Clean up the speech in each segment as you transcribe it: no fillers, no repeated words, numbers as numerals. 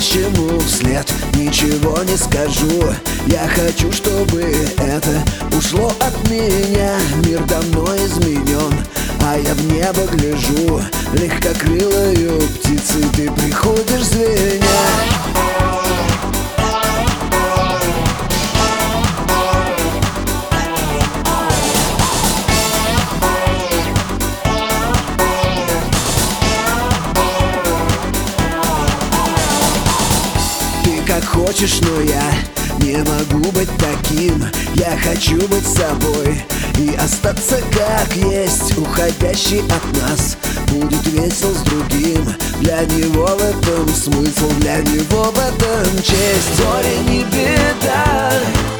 уходящему вслед ничего не скажу. Я хочу, чтобы это ушло от меня. Мир давно изменен, а я в небо гляжу. Легкокрылою птицей ты приходишь звеня. Как хочешь, но я не могу быть таким. Я хочу быть собой и остаться как есть. Уходящий от нас будет весел с другим. Для него в этом смысл, для него в этом честь. Горе не беда,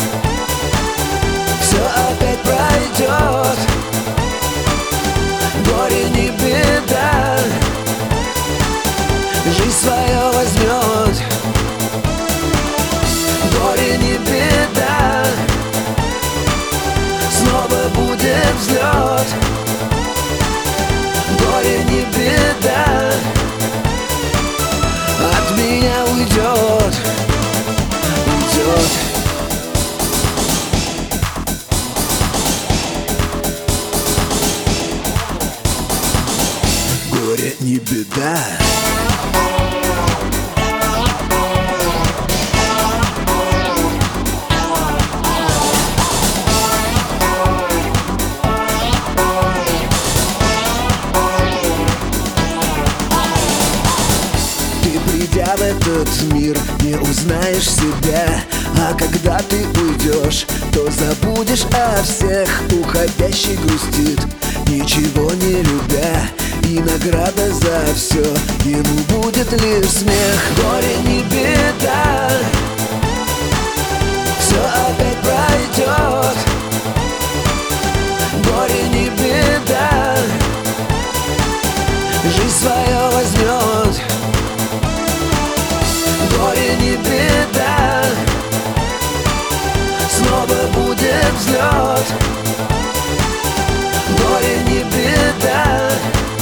все опять пройдет. Горе не беда, жизнь свое возьмет. Горе не беда, снова будет взлет. Горе не беда, от меня уйдет, уйдет. Горе не беда. Придя в этот мир, не узнаешь себя. А когда ты уйдешь, то забудешь о всех. Уходящий грустит, ничего не любя, и награда за все ему будет лишь смех. Горе не беда, все опять пройдет. Горе не беда, жизнь свое возьмет. Горе не беда, снова будет взлет. Горе не беда,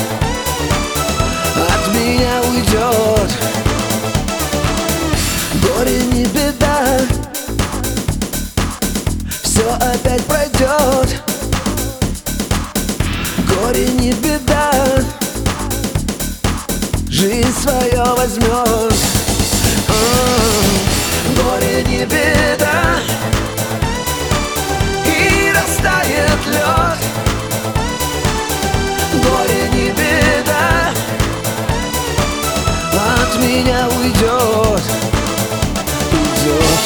от меня уйдет. Горе не беда, все опять пройдет. Горе не беда, жизнь свое возьмет. Горе не беда, и растает лед. Горе не беда, от меня уйдет, уйдет.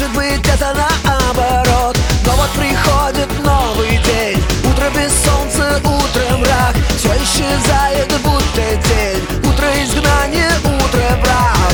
может быть это наоборот. Но вот приходит новый день, утро без солнца, утро мрак. Все исчезает, будто тень, утро изгнание, утро брак.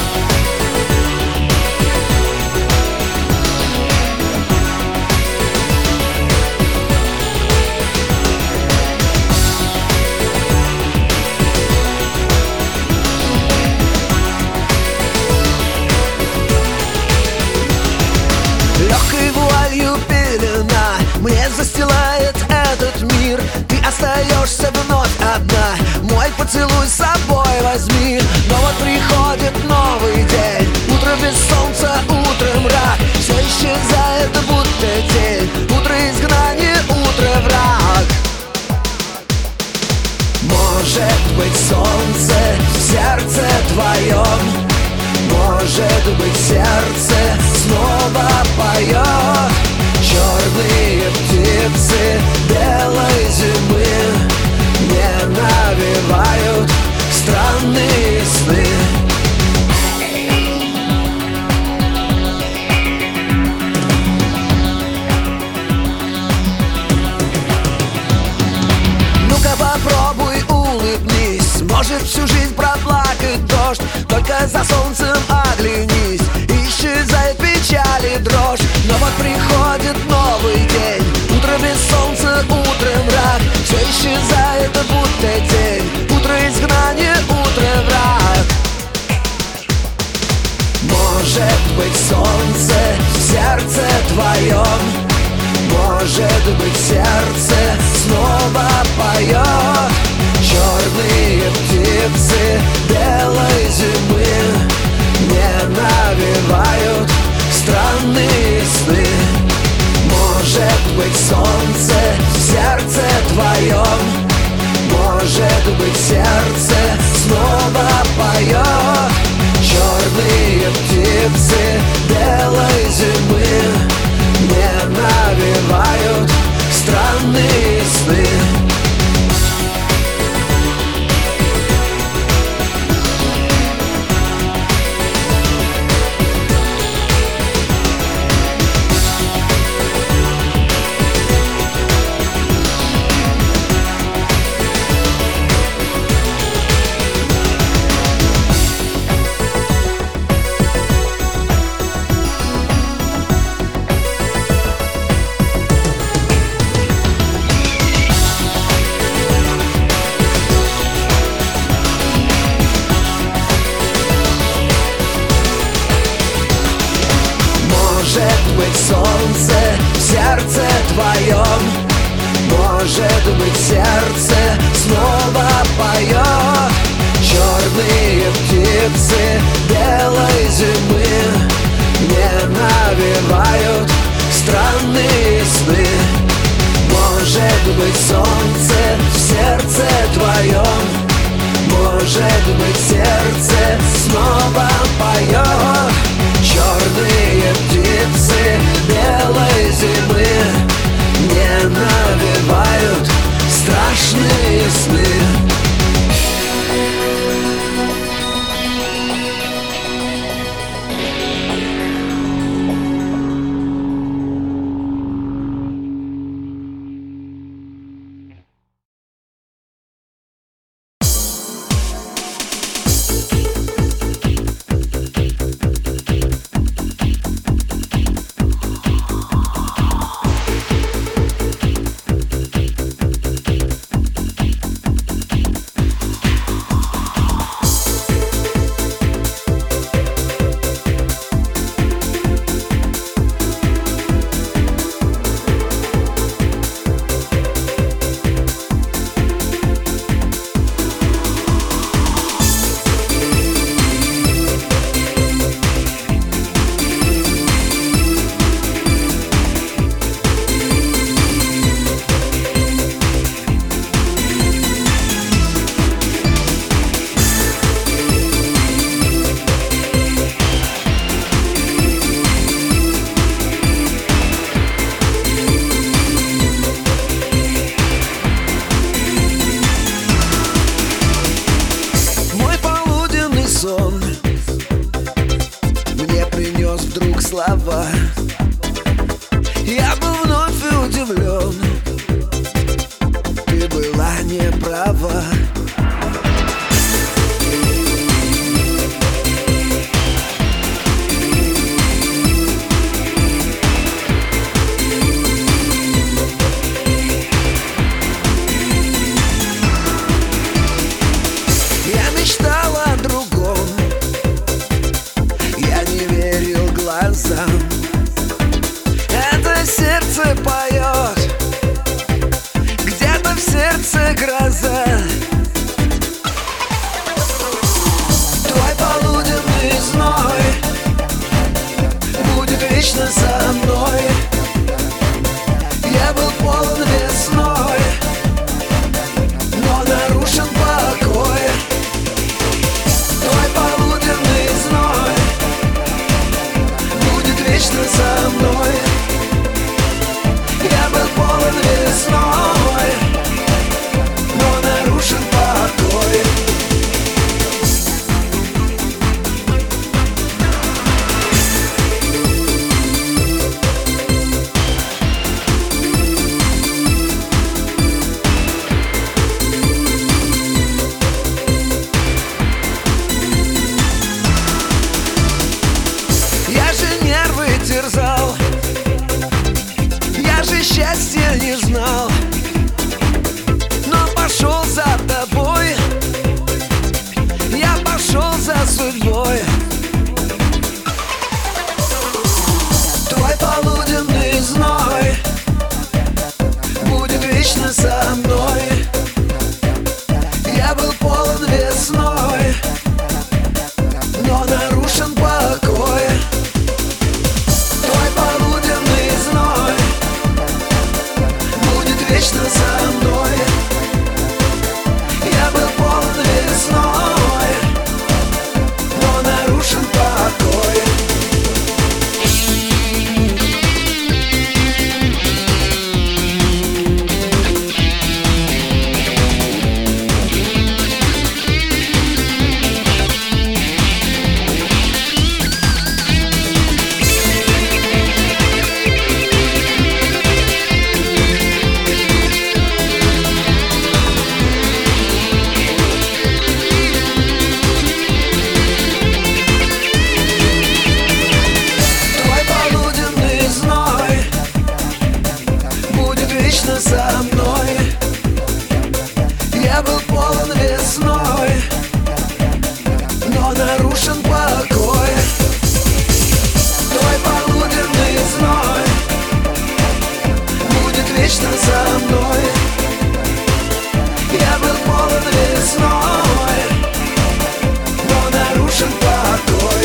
Легкой вуалью пелена мне застилает этот мир. Ты остаешься вновь одна, мой поцелуй с собой возьми. Но вот приходит новый день, утро без солнца, утро мрак. Все исчезает, будто тень, утро изгнание, утро враг. Может быть, солнце в сердце твоем, может быть, сердце снова поет. Черные птицы белой зимы не навевают странные сны. Ну-ка попробуй улыбнись, может всю жизнь проплакать дождь. Только за солнцем оглянись, исчезает печаль и дрожь. Но вот приходит новый день, утро без солнца, утро мрак. Все исчезает, будто тень, утро изгнание, утро враг. Может быть, солнце в сердце твоем, может быть, сердце снова поет. Черные птицы белой зимы не навевают странные сны. Может быть, солнце в сердце твоем, может быть, сердце снова поет. Черные птицы белой зимы не навевают странные сны. Может быть, солнце в сердце твоем, может быть, сердце снова поет. Черные птицы белой зимы не навевают странные сны. Может быть, солнце в сердце твоем, может быть, сердце снова поет. Черные птицы белой зимы не навевают страшные сны. слабо. Я был вновь удивлен, ты была не права. Я мечтал о другом, я не верил глазам. Это сердце поет, где-то в сердце гроза. Твой полуденный зной будет вечно со мной. Я был полон весной, но нарушен покой. Твой полуденный зной будет вечно со мной. Я был полон весной, но нарушен покой. Я же нервы терзал, я же счастья не знал, но пошел за тобой, я пошел за судьбой. Твой полуденный зной будет вечно со мной. Я был полон весной, но нарушен покой. Твой полуденный зной будет вечно со мной. Я был полон весной, но нарушен покой. Вечно со мной. Я был полон весной, но нарушен покой. Твой полуденный зной будет вечно со мной. Я был полон весной, но нарушен покой.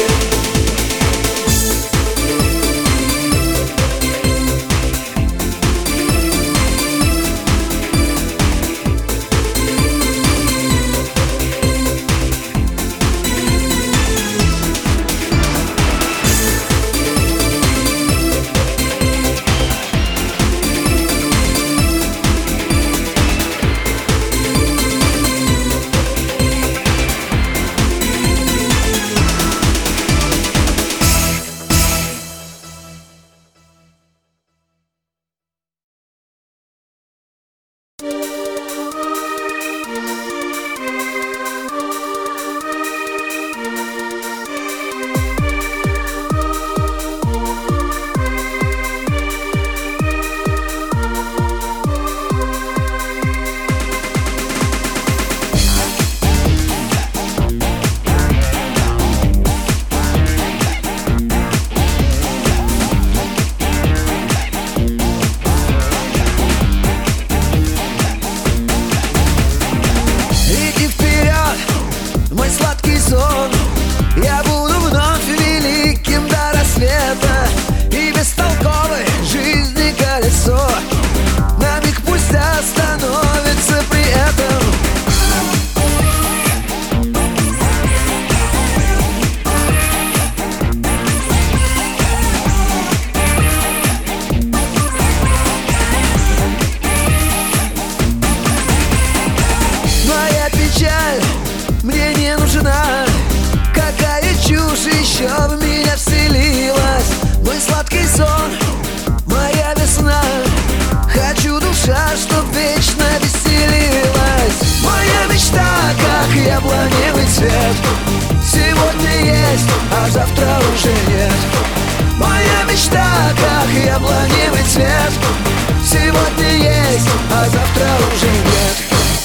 цвет. Сегодня есть, а завтра уже нет. Моя мечта, как яблоневый цвет. Сегодня есть, а завтра уже нет.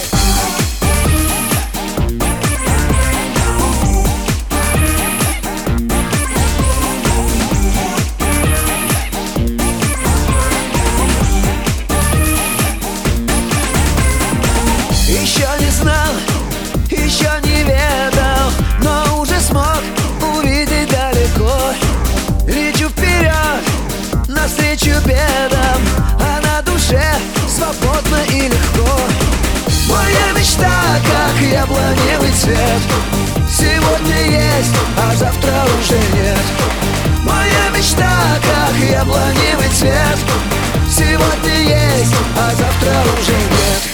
Еще не знал, еще не ведал, но уже смог увидеть далеко. Лечу вперед, навстречу бедам, а на душе свободно и легко. Моя мечта, как яблоневый цвет. Сегодня есть, а завтра уже нет. Моя мечта, как яблоневый цвет. Сегодня есть, а завтра уже нет.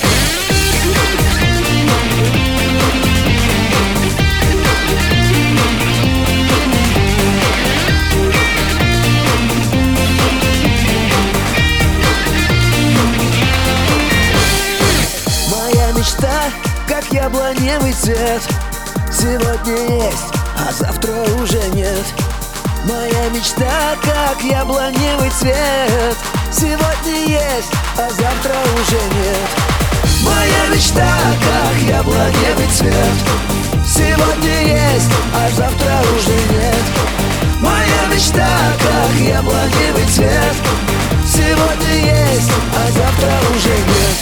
Мечта, как яблоневый цвет. Сегодня есть, а завтра уже нет. Моя мечта, как яблоневый цвет. Сегодня есть, а завтра уже нет. Моя мечта, как яблоневый цвет. Сегодня есть, а завтра уже нет. Моя мечта, как яблоневый цвет. Сегодня есть, а завтра уже нет.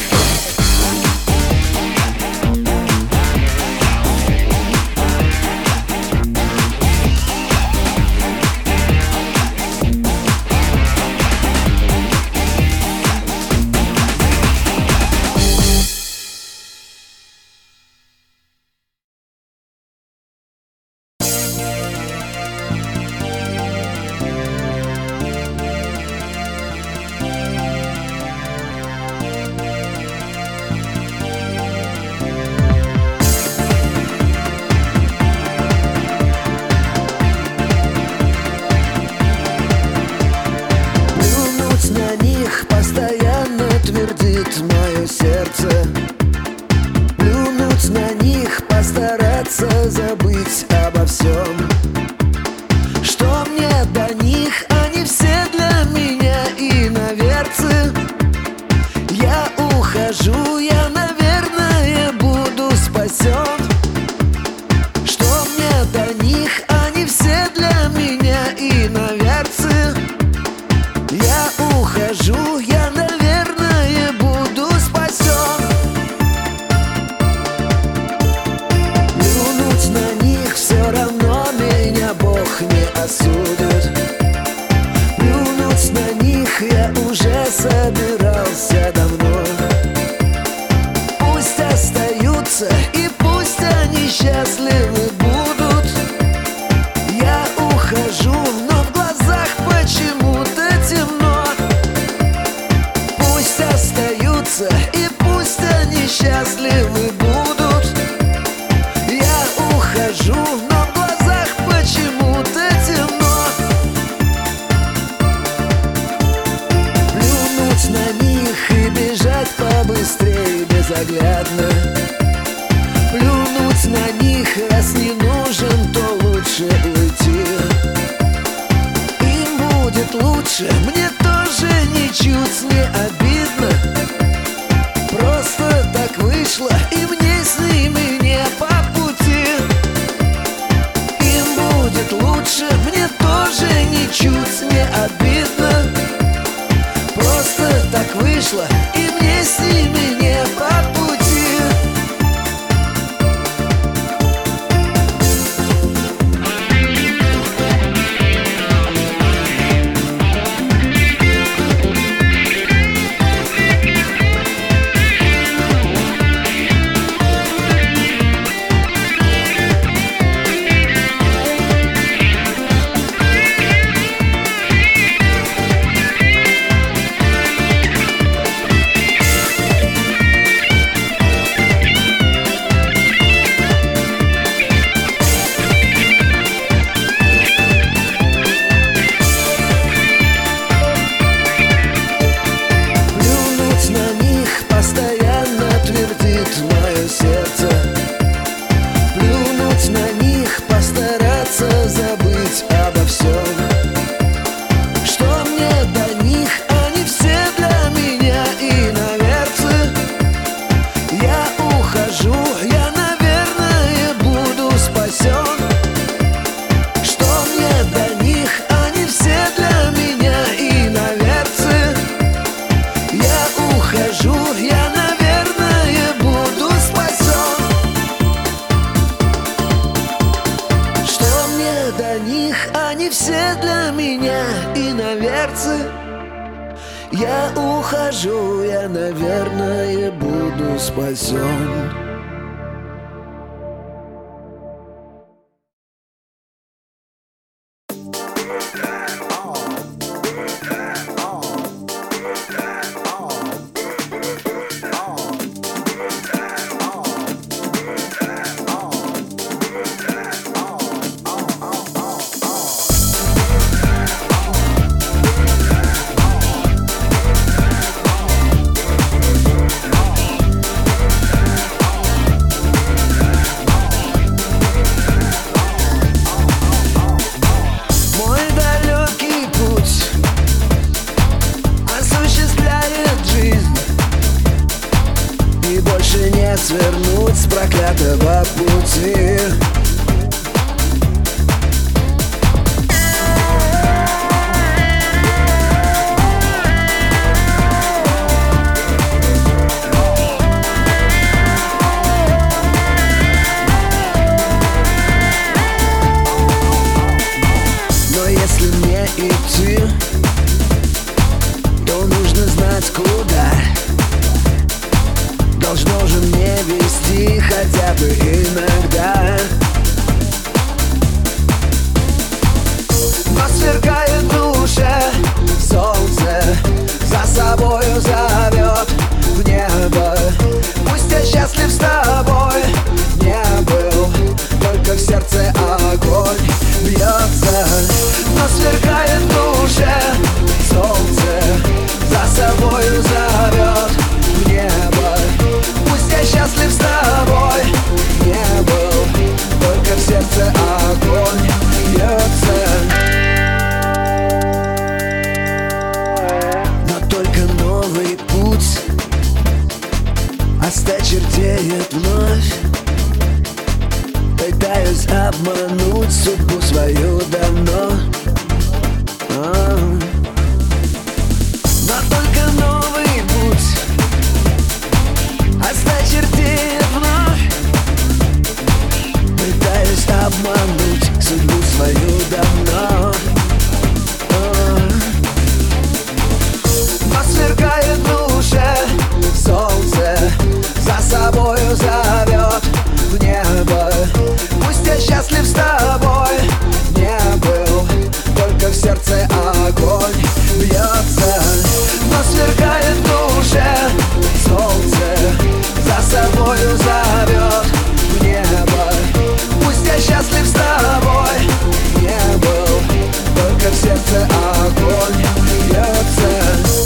Постоянно твердит мое сердце. Плюнуть на них, постараться забыть обо всем, что мне до них, они все для меня иноверцы. Я ухожу, я, наверное, буду спасен. Что мне до них, они все для меня иноверцы. Я ухожу, я, наверное, буду спасен. Плюнуть на них, все равно меня Бог не осудит. Плюнуть на них я уже собирался давно. Пусть остаются и пусть они счастливы будут. Я ухожу, но в глазах почему-то темно. Пусть остаются и пусть они счастливы будут. Я ухожу, но в глазах почему-то темно. Плюнуть на них и бежать побыстрее безоглядно. Плюнуть на них, раз не нужен, то лучше уйти. Им будет лучше, мне тоже ничуть не обидно. Просто так вышло, и мне с ними не по пути. Им будет лучше, мне тоже ничуть не обидно. Просто так вышло, и мне с ними не по пути. сердце. Я ухожу, я, наверное, буду спасен. Не свернуть с проклятого пути. Но если мне идти, то нужно знать, куда. Должно же мне вести хотя бы иногда. Но сверкает в душе солнце, за собою зовет в небо. Пусть я счастлив с тобой не был, только в сердце огонь бьется. Но сверкает в душе солнце, за собою зовет в небо. Пусть я счастлив с тобой не был, только в сердце огонь бьется. Но только новый путь осточертеет вновь. Пытаюсь обмануть судьбу свою давно. Но только новый путь осточертеет вновь. Пытаюсь обмануть судьбу свою давно. Но сверкает в душе солнце, за собою зовет в небо. Пусть я счастлив с тобой не был, только в сердце огонь бьется. Но сверкает в душе солнце, за собою зовет в небо. Пусть я счастлив с тобой не был, только в сердце огонь бьется.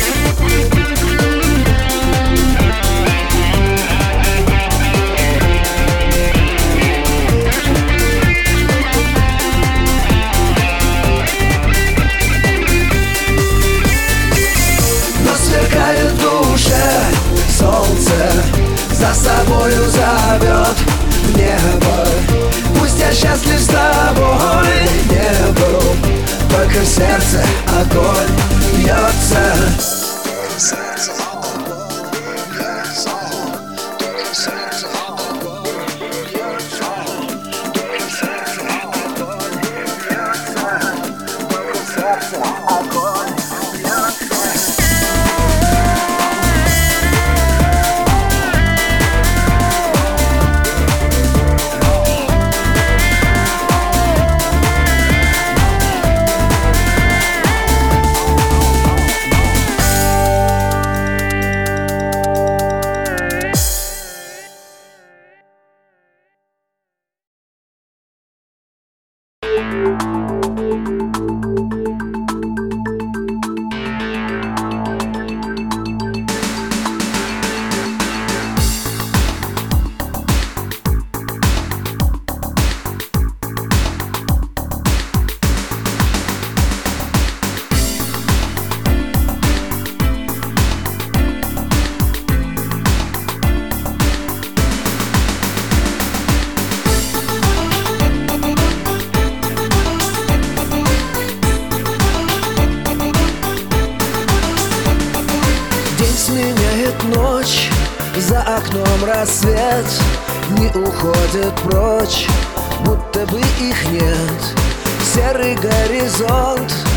Сверкает в душе солнце, за собою зовет в небо. Пусть я счастлив с тобой не был, только в сердце огонь бьется. Сменяет ночь, за окном рассвет. Дни уходят прочь, будто бы их нет. Серый горизонт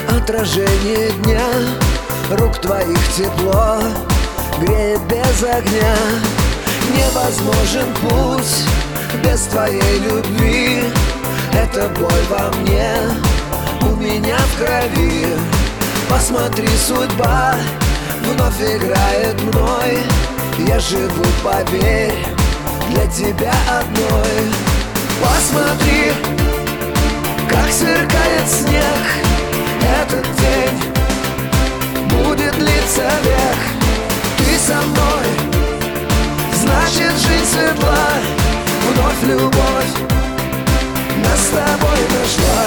Отражение дня, рук твоих тепло греет без огня. Невозможен путь без твоей любви. Это боль во мне, у меня в крови. Посмотри, судьба вновь играет мной. Я живу, поверь, для тебя одной. Посмотри, как сверкает снег. Этот день будет длиться век. Ты со мной, значит жизнь светла. Вновь любовь нас с тобой нашла.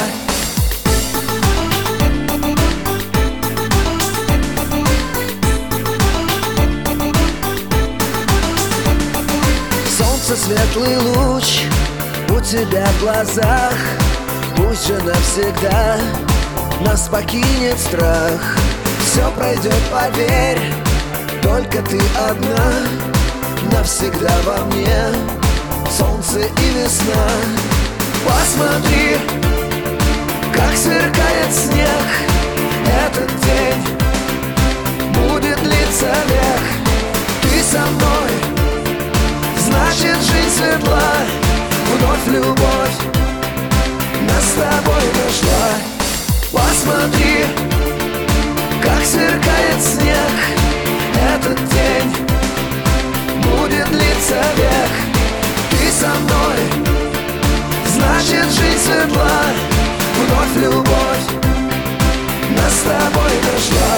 Солнце, светлый луч у тебя в глазах. Пусть же навсегда нас покинет страх. Все пройдет, поверь, только ты одна. Навсегда во мне солнце и весна. Посмотри, как сверкает снег. Этот день будет длиться век. Ты со мной, значит жизнь светла. Вновь любовь нас с тобой нашла. Посмотри, как сверкает снег. Этот день будет длиться век. Ты со мной, значит жизнь светла. Вновь любовь нас с тобой нашла.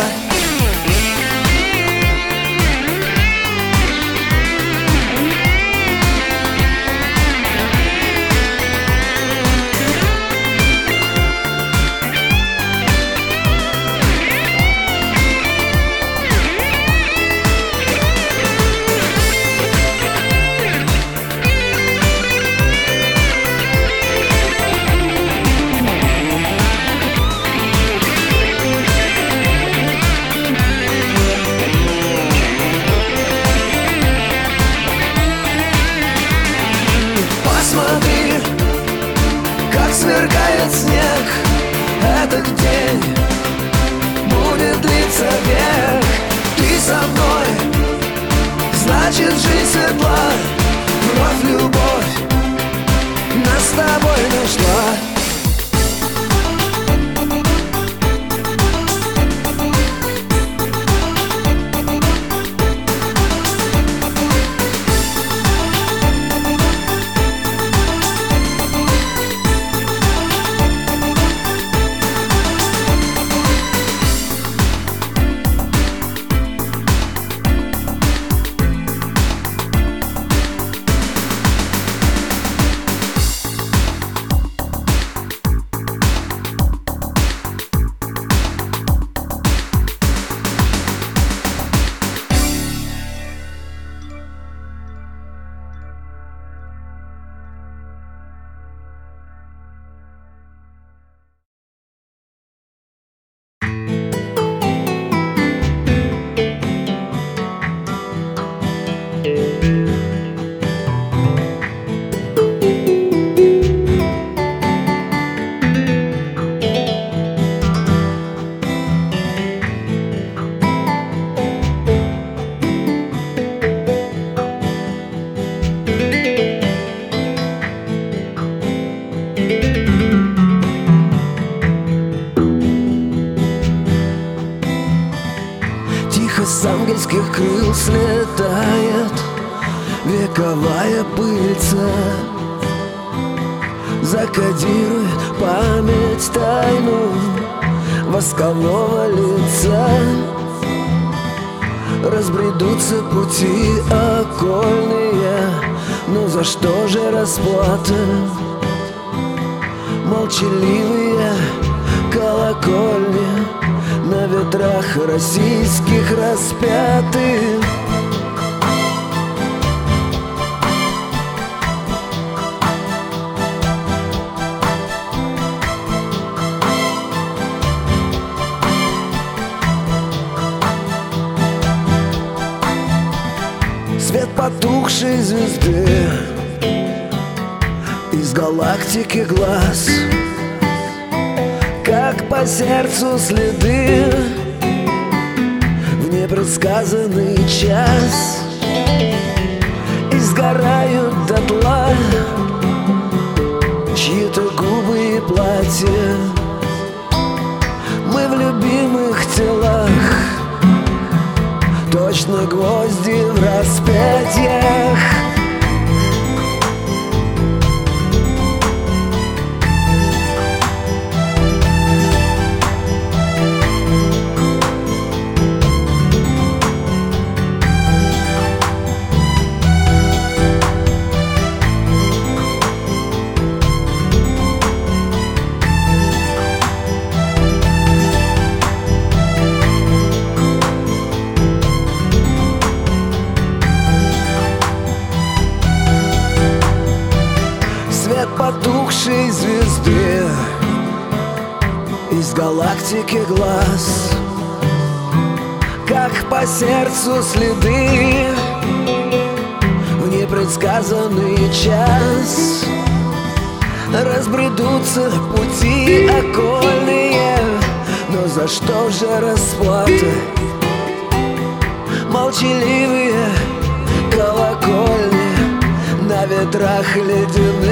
Посмотри, как сверкает снег. Этот день будет длиться век. Ты со мной, значит жизнь светла. Вновь любовь нас с тобой нашла. С ангельских крыл слетает вековая пыльца. Закодирует память тайну воскового лица. Разбредутся пути окольные, но за что же расплата? Молчаливые колокольни на ветрах российских распяты. Свет потухшей звезды, из галактики глаз, как как по сердцу следы в непредсказанный час, и сгорают дотла чьи-то губы и платья. Мы в любимых телах, точно гвозди в распятиях. Свет потухшей звезды из галактики глаз, как по сердцу следы в непредсказанный час. Разбредутся пути окольные, но за что же расплата? Молчаливые колокольни на ветрах ледяных.